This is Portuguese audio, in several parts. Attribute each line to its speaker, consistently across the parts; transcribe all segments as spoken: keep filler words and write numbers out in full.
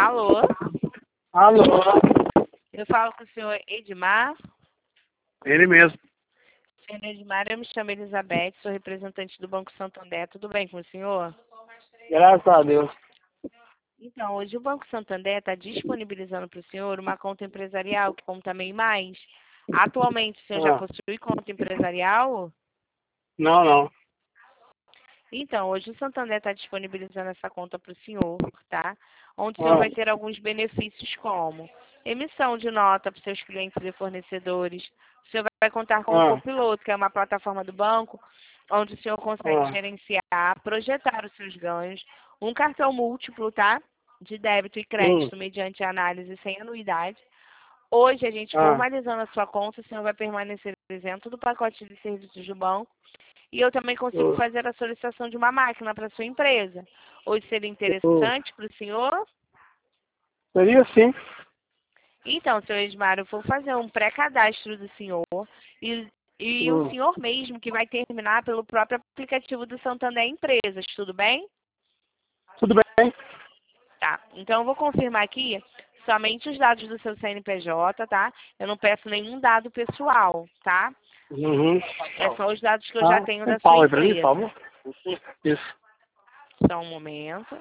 Speaker 1: Alô?
Speaker 2: Alô?
Speaker 1: Eu falo com o senhor Edmar.
Speaker 2: Ele mesmo.
Speaker 1: Senhor Edmar, eu me chamo Elizabeth, sou representante do Banco Santander. Tudo bem com o senhor?
Speaker 2: Graças a Deus.
Speaker 1: Então, hoje o Banco Santander está disponibilizando para o senhor uma conta empresarial que conta MEI mais. Atualmente, o senhor já
Speaker 2: Ah,
Speaker 1: possui conta empresarial?
Speaker 2: não, não.
Speaker 1: Então, hoje o Santander está disponibilizando essa conta para o senhor, tá? Onde o senhor
Speaker 2: Ah,
Speaker 1: vai ter alguns benefícios como emissão de nota para os seus clientes e fornecedores. O senhor vai contar com o
Speaker 2: ah,
Speaker 1: Copiloto, que é uma plataforma do banco, onde o senhor consegue
Speaker 2: ah,
Speaker 1: gerenciar, projetar os seus ganhos, um cartão múltiplo, tá? De débito e
Speaker 2: hum,
Speaker 1: crédito mediante análise sem anuidade. Hoje, a gente
Speaker 2: ah,
Speaker 1: formalizando a sua conta, o senhor vai permanecer isento do pacote de serviços do banco. E eu também consigo
Speaker 2: hum,
Speaker 1: fazer a solicitação de uma máquina para sua empresa. Hoje seria
Speaker 2: hum.
Speaker 1: interessante para o senhor?
Speaker 2: Seria sim.
Speaker 1: Então, senhor Edmar, eu vou fazer um pré-cadastro do senhor e, e o
Speaker 2: Hum.
Speaker 1: senhor mesmo que vai terminar pelo próprio aplicativo do Santander Empresas, tudo bem?
Speaker 2: Tudo bem?
Speaker 1: Tá, então eu vou confirmar aqui somente os dados do seu C N P J, tá? Eu não peço nenhum dado pessoal, tá?
Speaker 2: Uhum.
Speaker 1: É só os dados que eu já
Speaker 2: Ah,
Speaker 1: tenho
Speaker 2: um
Speaker 1: da sua
Speaker 2: pau aí pra mim, por
Speaker 1: empresa.
Speaker 2: favor. Isso.
Speaker 1: Só um momento.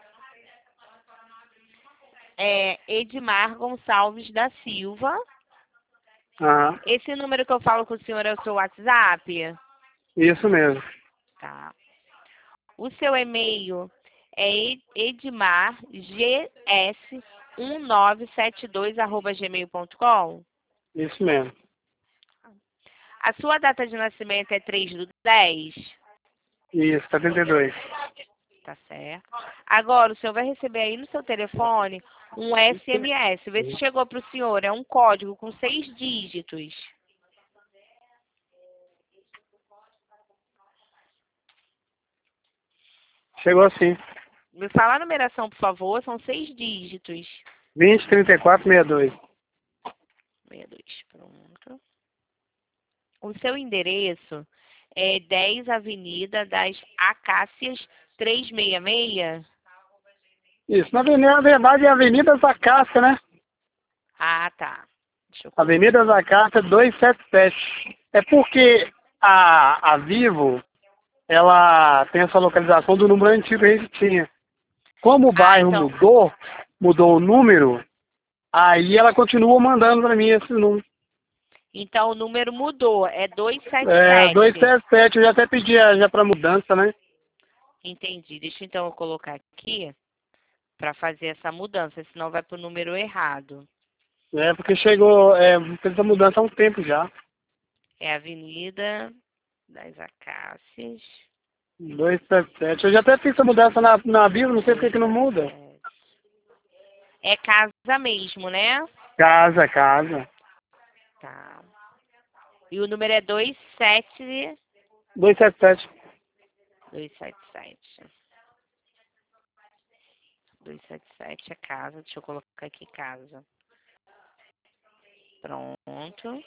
Speaker 1: É Edmar Gonçalves da Silva.
Speaker 2: Ah,
Speaker 1: Esse número que eu falo com o senhor é o seu WhatsApp?
Speaker 2: isso mesmo.
Speaker 1: Tá. O seu e-mail é edmar g s um nove sete dois arroba gmail ponto com?
Speaker 2: Isso mesmo.
Speaker 1: A sua data de nascimento é três do dez?
Speaker 2: Isso, setenta e dois.
Speaker 1: Tá certo. Agora, o senhor vai receber aí no seu telefone um S M S. Vê se chegou para o senhor. É um código com seis dígitos.
Speaker 2: Chegou sim.
Speaker 1: Me fala a numeração, por favor. São seis dígitos.
Speaker 2: vinte, trinta e quatro, sessenta e dois.
Speaker 1: sessenta e dois, pronto. O seu endereço é dez Avenida das Acácias trezentos e sessenta e seis?
Speaker 2: Isso. Na avenida, na verdade, é Avenida Zacássia, né?
Speaker 1: Ah, tá. Deixa eu colocar
Speaker 2: Avenida
Speaker 1: aqui.
Speaker 2: Zacássia duzentos e setenta e sete. É porque a, a Vivo, ela tem essa localização do número antigo que a gente tinha. Como o
Speaker 1: Ah,
Speaker 2: bairro
Speaker 1: então.
Speaker 2: mudou, mudou o número, aí ela continua mandando para mim esse número.
Speaker 1: Então o número mudou. É duzentos e setenta e
Speaker 2: É,
Speaker 1: sete.
Speaker 2: duzentos e setenta e sete, eu já até pedi a- já para mudança, né?
Speaker 1: Entendi. Deixa então eu colocar aqui para fazer essa mudança, senão vai para o número errado.
Speaker 2: É, porque chegou, é, fez essa mudança há um tempo já.
Speaker 1: É Avenida das Acácias.
Speaker 2: duzentos e setenta e sete. Eu já até fiz essa mudança na, na Vivo, não sei por que que não muda.
Speaker 1: duzentos e setenta e sete. É casa mesmo, né?
Speaker 2: Casa, casa.
Speaker 1: Tá. E o número é duzentos e setenta e sete.
Speaker 2: duzentos e setenta e sete.
Speaker 1: duzentos e setenta e sete. duzentos e setenta e sete é casa. Deixa eu colocar aqui casa. Pronto.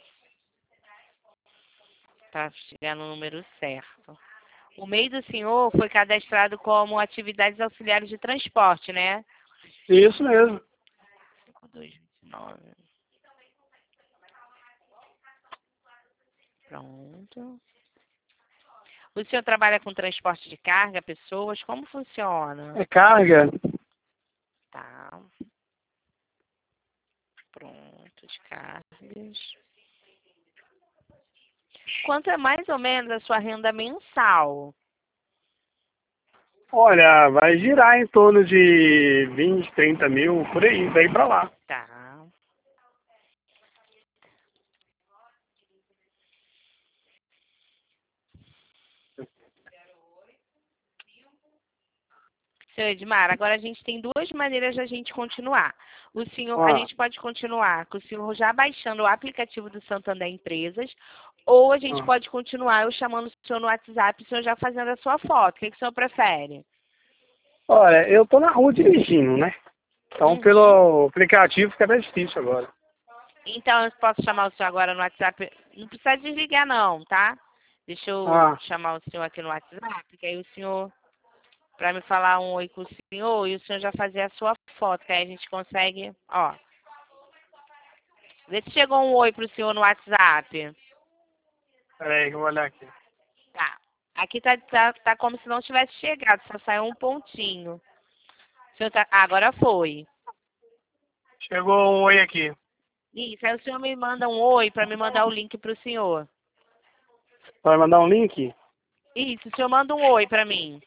Speaker 1: Para chegar no número certo. O MEI do senhor foi cadastrado como atividades auxiliares de transporte, né?
Speaker 2: Isso mesmo.
Speaker 1: cinco dois dois nove. Pronto. O senhor trabalha com transporte de carga, pessoas? Como funciona?
Speaker 2: É carga.
Speaker 1: Tá. Pronto, de cargas. Quanto é mais ou menos a sua renda mensal?
Speaker 2: Olha, vai girar em torno de vinte, trinta mil, por aí, daí pra lá.
Speaker 1: Tá. Senhor Edmar, agora a gente tem duas maneiras de a gente continuar. O senhor, a
Speaker 2: Ah,
Speaker 1: gente pode continuar com o senhor já baixando o aplicativo do Santander Empresas, ou a gente
Speaker 2: ah.
Speaker 1: pode continuar eu chamando o senhor no WhatsApp e o senhor já fazendo a sua foto. O que, que o senhor prefere?
Speaker 2: Olha, eu tô na rua dirigindo, né? Então
Speaker 1: Uhum.
Speaker 2: pelo aplicativo fica até difícil agora.
Speaker 1: Então, eu posso chamar o senhor agora no WhatsApp? Não precisa desligar não, tá? Deixa eu
Speaker 2: Ah,
Speaker 1: chamar o senhor aqui no WhatsApp, que aí o senhor para me falar um oi com o senhor e o senhor já fazer a sua foto, que aí a gente consegue, ó. Vê se chegou um oi pro senhor no WhatsApp.
Speaker 2: Peraí, que eu vou olhar aqui.
Speaker 1: Tá. Aqui tá, tá, tá como se não tivesse chegado, só saiu um pontinho. O senhor tá, ah, agora foi.
Speaker 2: Chegou um oi aqui.
Speaker 1: Isso, aí o senhor me manda um oi para me mandar o link pro senhor.
Speaker 2: Vai mandar um link?
Speaker 1: Isso, o senhor manda um oi para mim.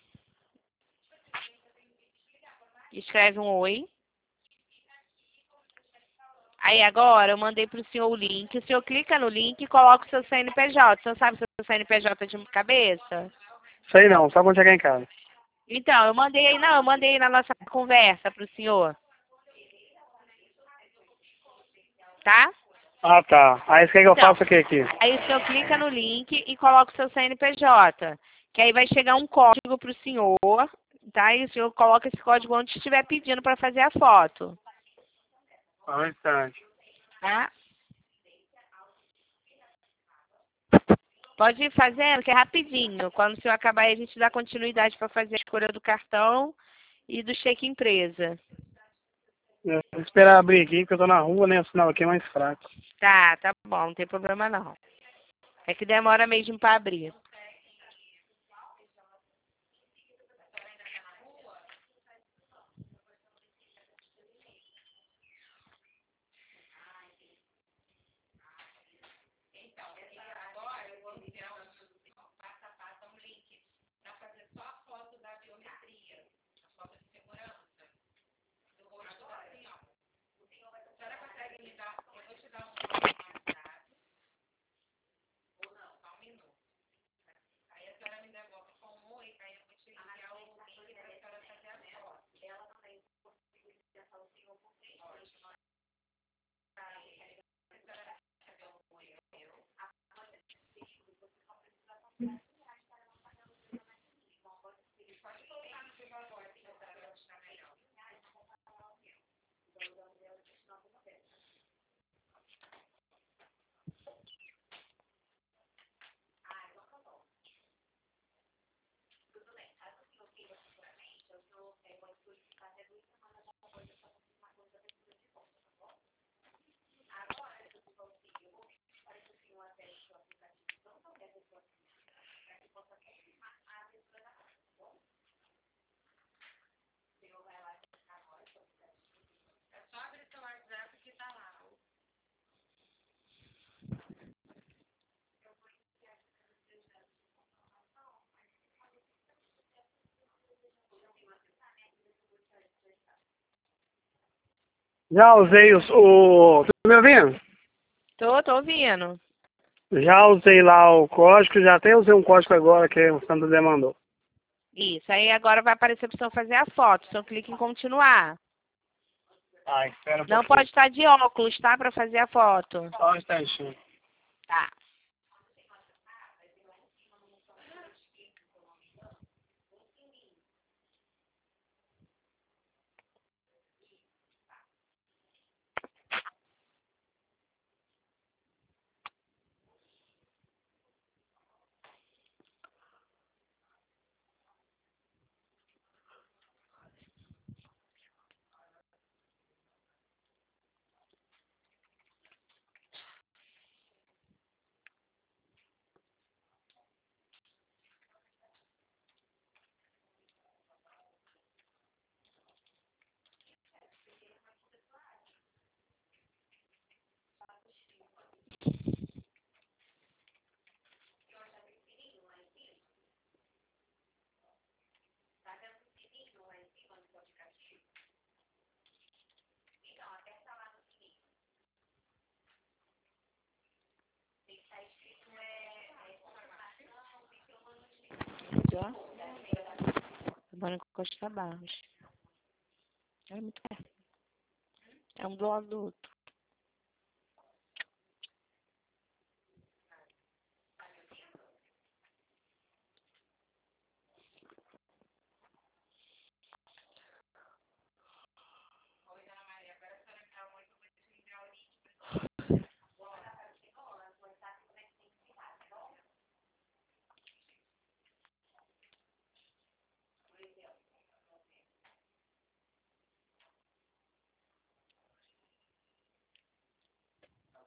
Speaker 1: Escreve um oi. Aí agora eu mandei pro senhor o link. O senhor clica no link e coloca o seu C N P J. O senhor sabe o seu C N P J de cabeça?
Speaker 2: Sei não, só quando chegar em casa.
Speaker 1: Então, eu mandei aí, não, eu mandei aí na nossa conversa pro senhor. Tá?
Speaker 2: Ah, tá. Aí você quer que eu
Speaker 1: Então,
Speaker 2: faça o que aqui?
Speaker 1: aí o senhor clica no link e coloca o seu C N P J. Que aí vai chegar um código pro senhor, tá? E o senhor coloca esse código onde estiver pedindo para fazer a foto.
Speaker 2: Só um instante.
Speaker 1: Tá? Pode ir fazendo, que é rapidinho. Quando o senhor acabar aí, a gente dá continuidade para fazer a escolha do cartão e do cheque empresa.
Speaker 2: Eu vou esperar abrir aqui, porque eu tô na rua, né? O sinal aqui é mais fraco.
Speaker 1: Tá, tá bom, não tem problema não. É que demora mesmo para abrir.
Speaker 2: Já usei os, o... Tá me ouvindo?
Speaker 1: Tô, tô ouvindo.
Speaker 2: Já usei lá o código, já até usei um código agora que o Santander mandou.
Speaker 1: Isso, aí agora vai aparecer para o senhor fazer a foto. O senhor clica em continuar.
Speaker 2: Ah, espera um
Speaker 1: Não
Speaker 2: pouquinho.
Speaker 1: pode estar de óculos, tá? Para fazer a foto.
Speaker 2: Só um instantinho.
Speaker 1: Tá. Já? Agora Costa Barros. É muito perto. É um do lado do outro.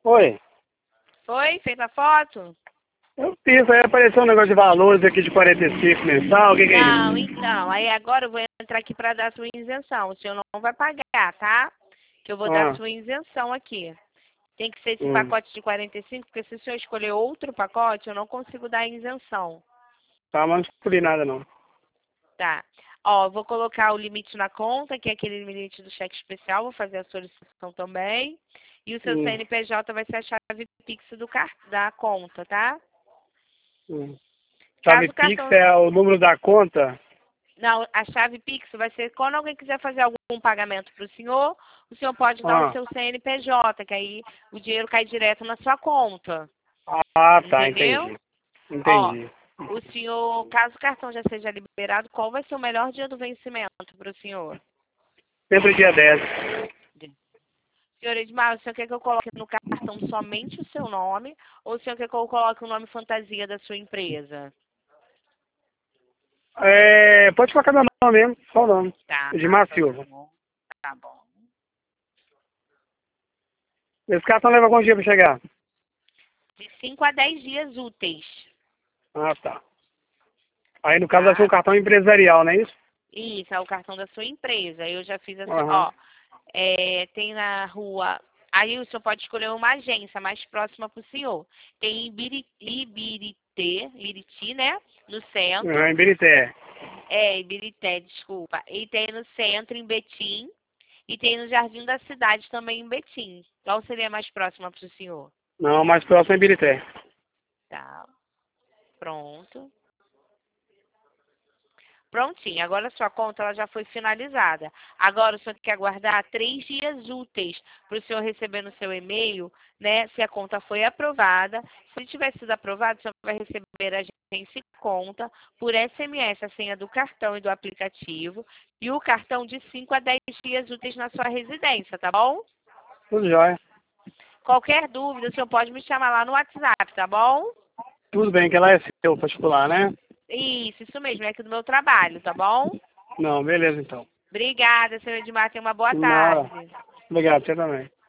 Speaker 2: Oi.
Speaker 1: Foi? Fez a foto?
Speaker 2: Eu fiz, aí apareceu um negócio de valores aqui de quarenta e cinco mensal, o que, que é
Speaker 1: Não,
Speaker 2: isso?
Speaker 1: então, aí agora eu vou entrar aqui para dar sua isenção. O senhor não vai pagar, tá? Que eu vou dar
Speaker 2: Ah,
Speaker 1: sua isenção aqui. Tem que ser esse
Speaker 2: hum.
Speaker 1: pacote de quarenta e cinco, porque se o senhor escolher outro pacote, eu não consigo dar isenção.
Speaker 2: Tá, mas não descobri nada não.
Speaker 1: Tá. Ó, eu vou colocar o limite na conta, que é aquele limite do cheque especial, vou fazer a solicitação também. E o seu
Speaker 2: Hum,
Speaker 1: C N P J vai ser a chave Pix do car da conta, tá?
Speaker 2: hum.
Speaker 1: Caso
Speaker 2: Chave
Speaker 1: o
Speaker 2: Pix
Speaker 1: cartão...
Speaker 2: é o número da conta?
Speaker 1: Não, a chave Pix vai ser quando alguém quiser fazer algum pagamento para o senhor, o senhor pode dar o
Speaker 2: Ah,
Speaker 1: seu C N P J, que aí o dinheiro cai direto na sua conta.
Speaker 2: ah tá,
Speaker 1: Entendeu?
Speaker 2: entendi.
Speaker 1: Ó,
Speaker 2: Entendi.
Speaker 1: o senhor, caso o cartão já seja liberado, qual vai ser o melhor dia do vencimento para o senhor?
Speaker 2: Sempre dia dez.
Speaker 1: Senhor Edmar, o senhor quer que eu coloque no cartão somente o seu nome ou o senhor quer que eu coloque o nome fantasia da sua empresa?
Speaker 2: É, pode colocar meu nome mesmo, só o nome.
Speaker 1: Tá,
Speaker 2: Edmar
Speaker 1: tá
Speaker 2: Silva.
Speaker 1: bom. Tá bom.
Speaker 2: Esse cartão leva quantos dias pra chegar?
Speaker 1: De cinco a dez dias úteis,
Speaker 2: Ah, tá. Aí no caso vai ser um
Speaker 1: tá?
Speaker 2: cartão empresarial, não é isso?
Speaker 1: Isso, é o cartão da sua empresa. Eu já fiz assim,
Speaker 2: Aham.
Speaker 1: ó, é, tem na rua. Aí o senhor pode escolher uma agência mais próxima para o senhor. Tem em Ibiri- Ibirité, Iriti, né? No
Speaker 2: Aham,
Speaker 1: centro.
Speaker 2: em Birité.
Speaker 1: É, Ibirité, desculpa. E tem no centro, em Betim. E tem no Jardim da Cidade também, em Betim. Qual seria mais próxima para o senhor?
Speaker 2: Não, mais próximo é Birité.
Speaker 1: Tá, pronto. Prontinho, agora a sua conta ela já foi finalizada. Agora o senhor quer aguardar três dias úteis para o senhor receber no seu e-mail, né? Se a conta foi aprovada. Se tiver sido aprovado, o senhor vai receber a agência e conta por S M S, a senha do cartão e do aplicativo, e o cartão de cinco a dez dias úteis na sua residência, tá bom?
Speaker 2: Tudo jóia.
Speaker 1: Qualquer dúvida, o senhor pode me chamar lá no WhatsApp, tá bom?
Speaker 2: Tudo bem, que ela é seu particular, né?
Speaker 1: Isso, isso mesmo, é aqui do meu trabalho, tá bom?
Speaker 2: Não, beleza então.
Speaker 1: Obrigada, senhor Edmar. Tenha uma boa
Speaker 2: Nada.
Speaker 1: tarde.
Speaker 2: Obrigado, você também.